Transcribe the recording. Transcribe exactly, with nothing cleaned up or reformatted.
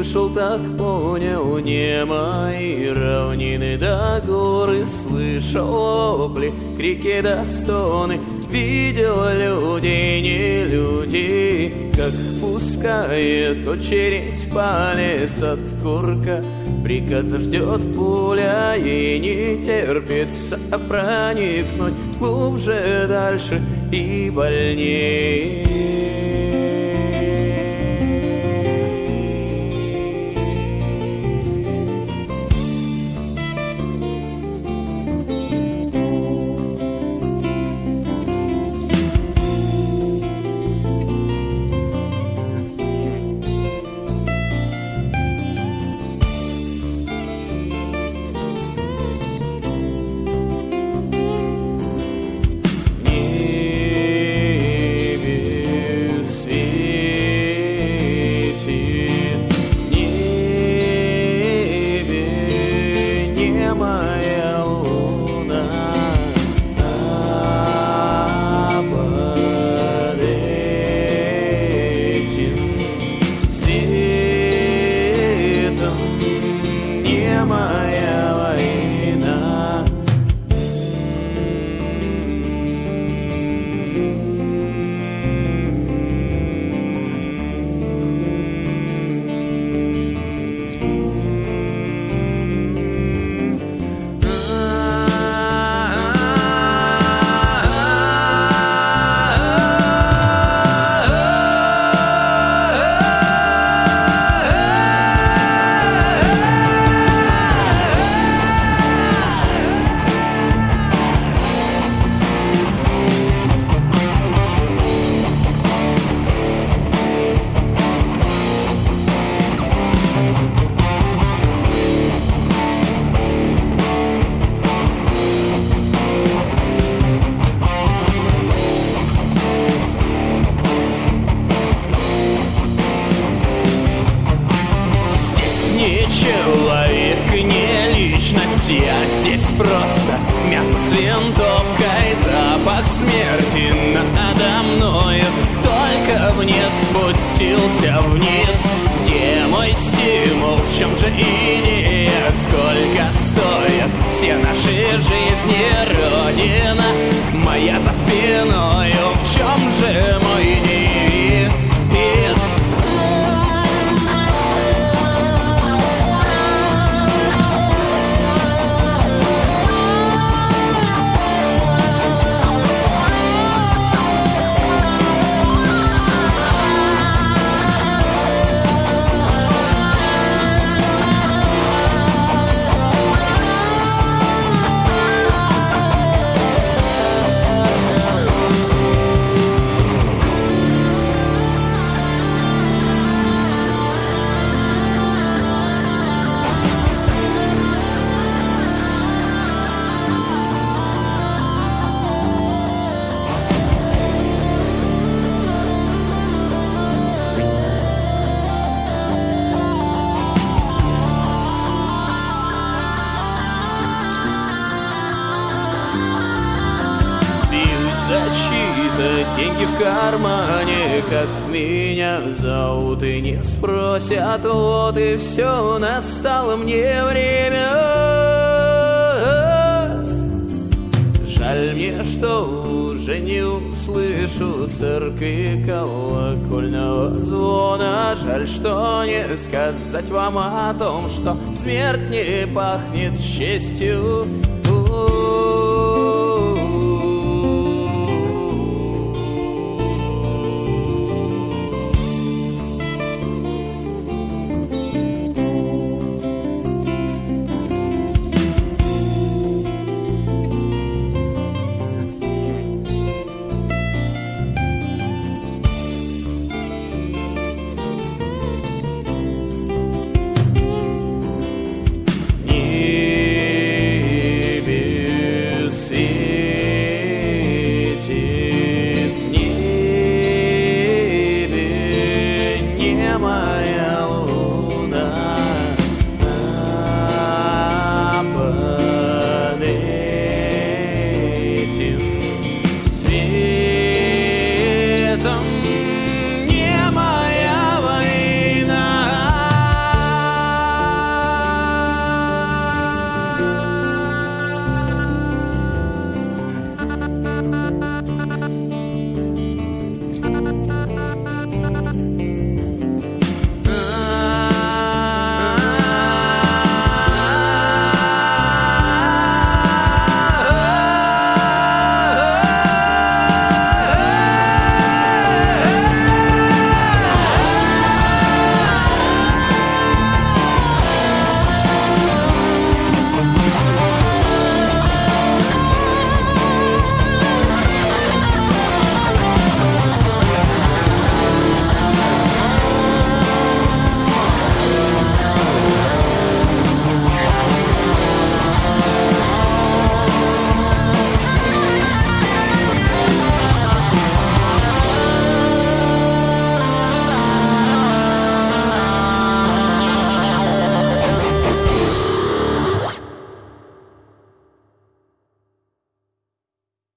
слышал, так понял, не мои равнины да горы, слышал вопли, крики да стоны, видел людей, не людей, как пускает очередь палец от курка. Приказа ждет пуля и не терпится проникнуть глубже, дальше и больнее. Человек, не личность, я здесь просто мясо с винтовкой, запах смерти надо мною. Только вниз спустился вниз. Где мой стимул, в чем же идея? Сколько стоят все наши жизни? Родина моя за спиною, в чем же мой девиз? Деньги в кармане, как меня зовут, и не спросят, вот и все, настало мне время. Жаль мне, что уже не услышу церкви колокольного звона. Жаль, что не сказать вам о том, что смерть не пахнет честью.